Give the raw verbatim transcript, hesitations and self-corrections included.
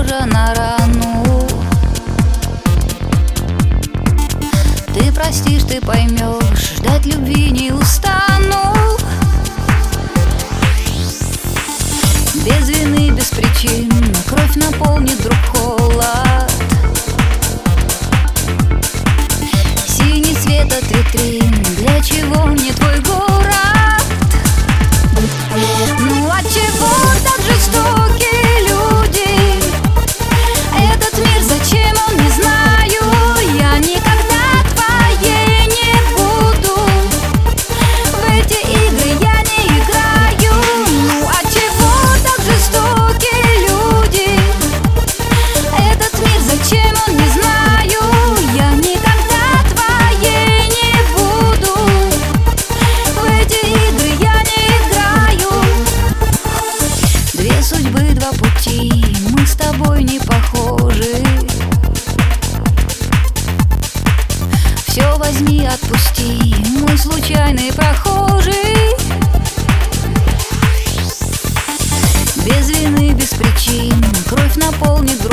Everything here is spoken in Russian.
похожа на рану. Ты простишь, ты поймешь, ждать любви не устану. Без вины, без причин кровь наполнит вдруг холод. Синий цвет от витрин, для чего мне твой город? Ну отчего так жестоки люди? Этот мир, зачем он, не знаю. Я никогда твоей не буду. В эти игры я не играю. Ну отчего так жестоки люди? Этот мир, зачем он, не знаю. Я никогда твоей не буду. В эти игры я не играю. Две судьбы, два пути, мы с тобой не похожи. Все возьми, отпусти, мы случайный прохожий. Без вины, без причин кровь наполнит